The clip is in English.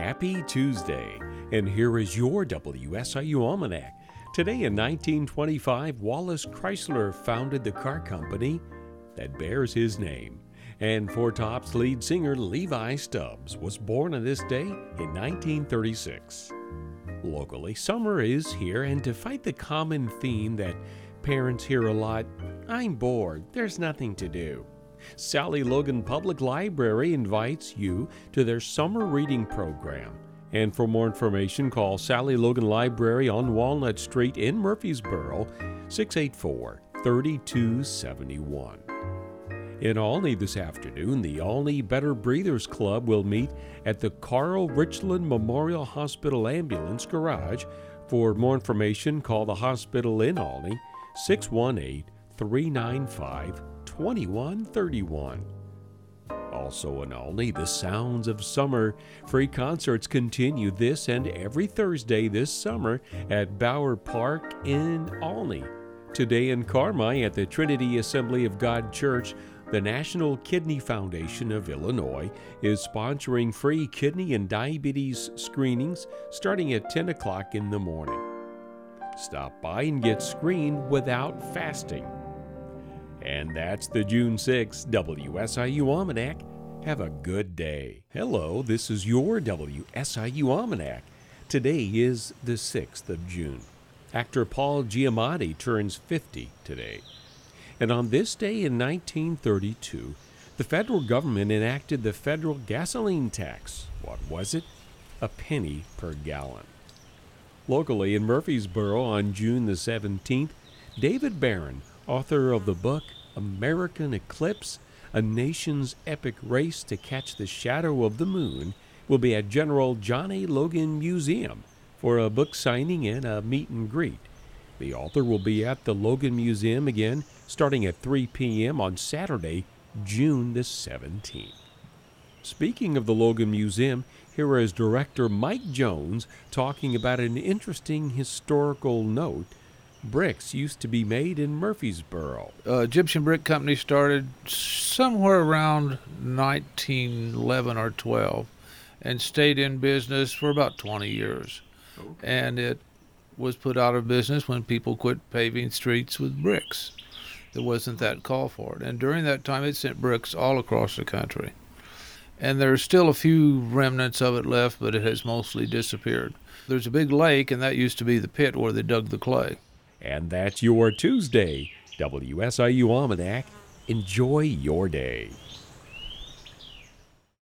Happy Tuesday, and here is your WSIU Almanac. Today in 1925, Wallace Chrysler founded the car company that bears his name. And Four Tops lead singer Levi Stubbs was born on this day in 1936. Locally, summer is here, and to fight the common theme that parents hear a lot, "I'm bored, there's nothing to do," Sally Logan Public Library invites you to their summer reading program. And for more information, call Sally Logan Library on Walnut Street in Murfreesboro, 684-3271. In Olney this afternoon, the Olney Better Breathers Club will meet at the Carl Richland Memorial Hospital Ambulance Garage. For more information, call the hospital in Olney, 618-395-2131. Also in Olney, the Sounds of Summer free concerts continue this and every Thursday this summer at Bauer Park in Olney. Today in Carmi at the Trinity Assembly of God Church, the National Kidney Foundation of Illinois is sponsoring free kidney and diabetes screenings starting at 10 o'clock in the morning. Stop by and get screened without fasting. And that's the June 6th WSIU Almanac. Have a good day. Hello, this is your WSIU Almanac. Today is the 6th of June. Actor Paul Giamatti turns 50 today. And on this day in 1932, the federal government enacted the federal gasoline tax. What was it? A penny per gallon. Locally in Murfreesboro on June the 17th, David Barron, author of the book American Eclipse, A Nation's Epic Race to Catch the Shadow of the Moon, will be at General John A. Logan Museum for a book signing and a meet and greet. The author will be at the Logan Museum again starting at 3 p.m. on Saturday, June the 17th. Speaking of the Logan Museum, here is Director Mike Jones talking about an interesting historical note. Bricks used to be made in Murfreesboro. Egyptian Brick Company started somewhere around 1911 or 12 and stayed in business for about 20 years. Okay. And it was put out of business when people quit paving streets with bricks. There wasn't that call for it. And during that time, it sent bricks all across the country. And there's still a few remnants of it left, but it has mostly disappeared. There's a big lake, and that used to be the pit where they dug the clay. And that's your Tuesday WSIU Almanac. Enjoy your day.